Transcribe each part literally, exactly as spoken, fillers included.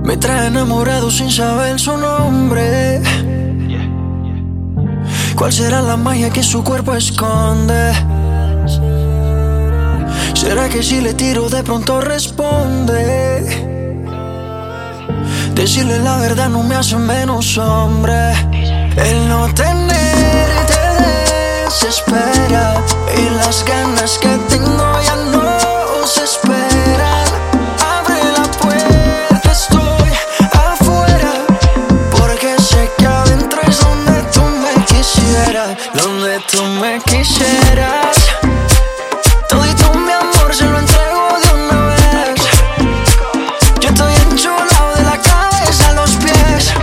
Me trae enamorado sin saber su nombre. ¿Cuál será la magia que su cuerpo esconde? ¿Será que si le tiro de pronto responde? Decirle la verdad no me hace menos hombre. El no tener te desespera y las ganas que tengo ya no se esperan. Abre la puerta, estoy afuera, porque sé que adentro es donde tú me quisieras, donde tú me quisieras. Todito mi amor se lo entrego de una vez. Yo estoy enchulado de la cabeza a los pies.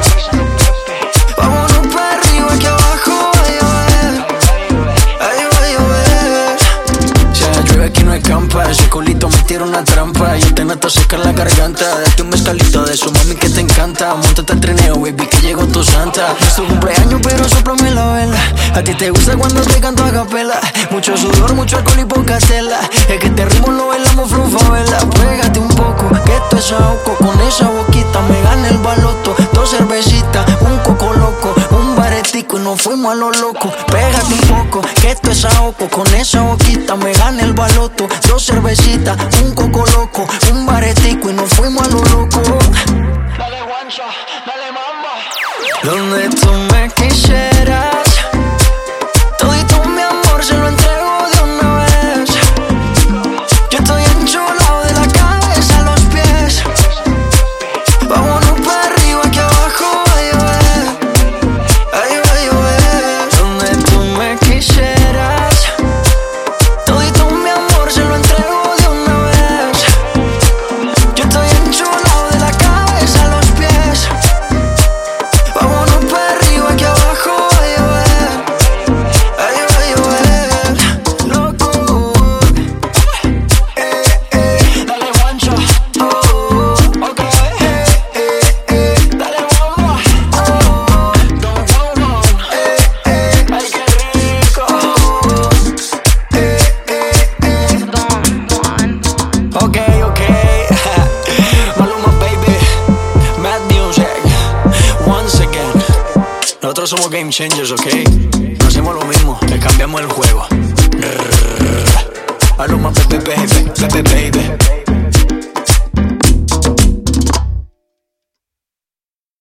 Vámonos para arriba que abajo va a llover. Ahí va a llover. Si la llueve aquí no hay campa. Ese culito me tira una trampa. Yo te noto seca la garganta. Date un mezcalito de su mami que te encanta. Móntate al trineo, baby, que llegó tu santa. No es tu cumpleaños pero sóplame la vela. A ti te gusta cuando te canto a capela. Mucho sudor, mucho alcohol y poca tela. Es que este ritmo lo bailamos flow favela. Pégate un poco, que esto es ahogo. Con esa boquita me gana el baloto. Dos cervecitas, un coco loco, un baretico y nos fuimos a lo loco. Pégate un poco, que esto es ahogo. Con esa boquita me gana el baloto. Dos cervecitas, un coco loco, un baretico y nos fuimos a lo loco. Dale guancha, dale mamba. Donde tú me quisieras. Todito mi amor se lo entrego de una vez. Yo estoy enchulado de la cabeza a los pies. Vámonos para arriba que abajo va a llover. Ahí va a llover. Donde tú me quisieras. Todito mi amor se lo entrego de una vez. Yo estoy enchulado de la cabeza a los pies. Vámonos para arriba que abajo va a llover. Ahí va a llover. Loco. Eh, eh. Dale guancha. Oh, ok. Eh, eh, eh. Dale bomba. Oh, don't go wrong. Eh, eh. Ay, qué rico. Eh, eh, eh. Ok, ok. Maluma, baby. Mad Music. Once again. Nosotros somos game changers, ok. No hacemos lo mismo, le cambiamos el juego. Maluma, baby, baby, baby, baby.